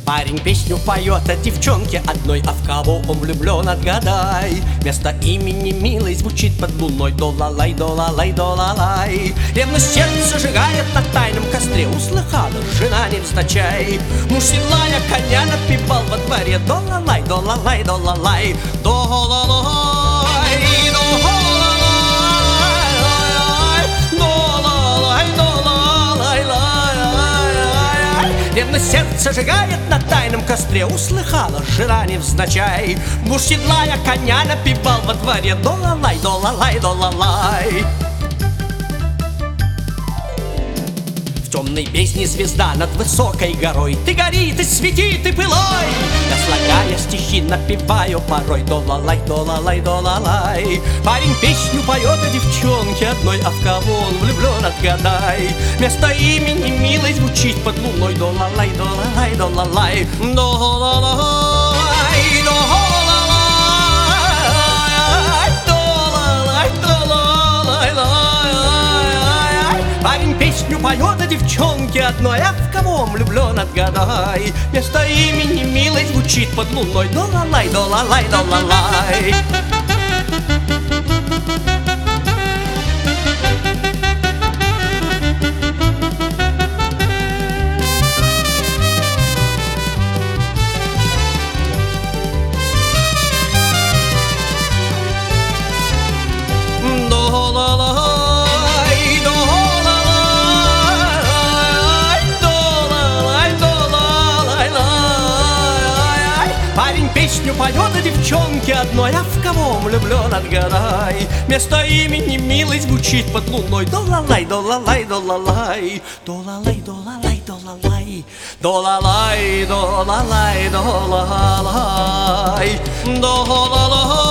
Парень песню поет о девчонке одной, а в кого он влюблен, отгадай. Вместо имени милой звучит под луной до-ла-лай, до-ла-лай, до-ла-лай. Ревность сердце сжигает на тайном костре, услыхала жена невзначай. Муж седлая коня напевал во дворе до-ла-лай, до-ла-лай, до-ла-лай, до-ла-лай, ревность сердце сжигает на тайном костре, услыхала жена невзначай. Муж седлая коня напевал во дворе до-ла-лай, до-ла-лай, до-ла-лай. В темной песне звезда над высокой горой, ты гори, ты свети, ты пылай. Я, слагая стихи, напеваю порой до-ла-лай, до-ла-лай, до-ла-лай. Парень песню поет о девчонке одной, а в кого он влюблен, отгадай. Вместо имени милой звучит под луной до-ла-лай, до-ла-лай, до-ла-лай, до-ла-лай, до-ла-лай, до-ла-лай, до-ла-лай. Парень песню поет о девчонке одной, а в кого он влюблен, отгадай. Вместо имени милой звучит под луной до-ла-лай, до-ла-лай, до-ла-лай. Парень песню поет о девчонке одной, а в кого он влюблен, отгадай. Вместо имени милой звучит под луной до-ла-лай, до-ла-лай, до-ла-лай, до-ла-лай, до-ла-лай, до-ла-лай, до-ла-лай, до-ла-лай, до-ла-лай, до-ла-лай.